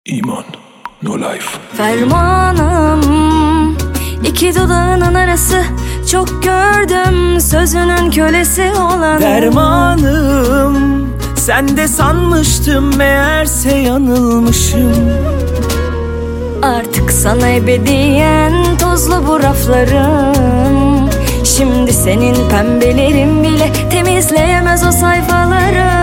İman, no life. Fermanım, iki dudağının arası, çok gördüm sözünün kölesi olan. Dermanım, sen de sanmıştım, meğerse yanılmışım. Artık sana ebediyen tozlu bu raflarım. Şimdi senin pembelerin bile temizleyemez o sayfaları.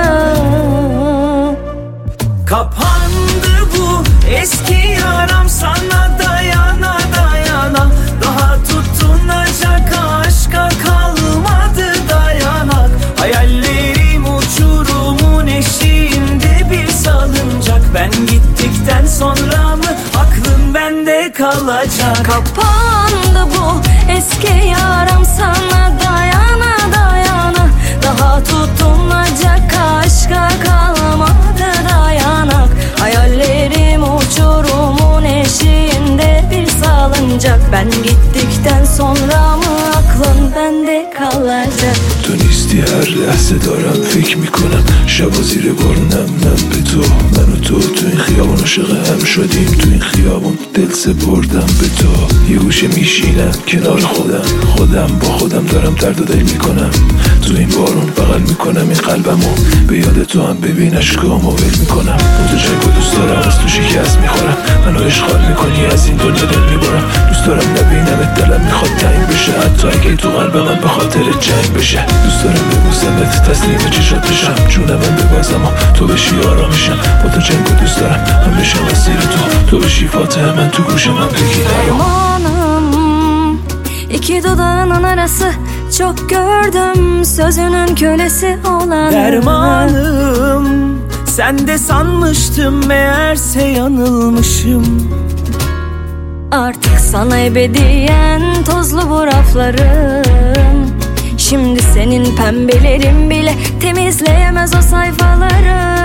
Kapandı bu eski yaram, sana dayana dayana. Daha tutunacak aşka kalmadı dayanak. Hayallerim uçurumun eşiğinde bir salıncak. Ben gittikten sonra mı aklın bende kalacak? Kapandı bu eski yaram, sana dayana dayana. Daha tutunacak aşka kalmadı dayanak. Hayallerim uçurumun eşiğinde bir salıncak. Ben gittikten sonra mı aklın bende kalacak? تو نیستی هر لحظه دارم فکر میکنم شبا زیر بار نم نم به تو. من و تو این خیابون عاشق هم شدیم، تو این خیابون دل سپردم به تو. یه گوشه میشینم کنار خودم با خودم دارم درد و دل میکنم. تو این بارون بغل میکنم این قلبمو، به یاد تو هم ببین اشکامو ول میکنم. تو جنگ و دوست دارم، از تو شکست میخورم. منو اشغال میکنی، از این دنیا دل میبرم. دوست دارم نبینمت، دلم میخواد تنگ بشه، حتی اگه تو قلب من به خاطر جنگ بشه. دوست دارم ببوسمت، تسلیم چشات بشم، جونم من ببازم و تو بشی آرامشم. با تو جنگ و دوست دارم من بشم اسیر تو بشی فاتح من، تو گوشم من بگی Fermanım, iki dudağının arası, çok gördüm sözünün kölesi olan. Dermanım, sen de sanmıştım, meğerse yanılmışım. Artık sana ebediyen tozlu bu raflarım. Şimdi senin pembelerin bile temizleyemez o sayfaları.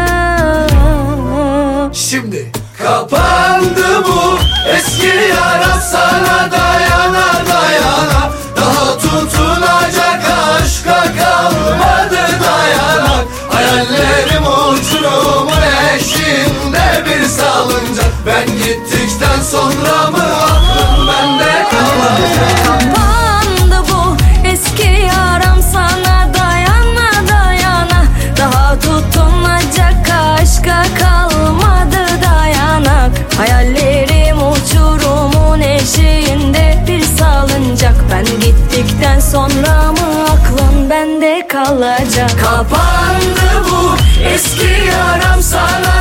Şimdi kapandı bu eski yara, sana dayana dayana. Daha tutunacak aşka kalmadı dayanak. Hayallerim uçurumun eşiğinde bir salıncak. Ben gittikten sonra mı aklım bende kalacak? Kapandı bu eski yaram, sana dayana dayana. Daha tutunacak aşka kalmadı dayanak. Hayallerim uçurumun eşiğinde bir salıncak. Ben gittikten sonra mı aklın bende kalacak? Kapandı bu eski yaram, sana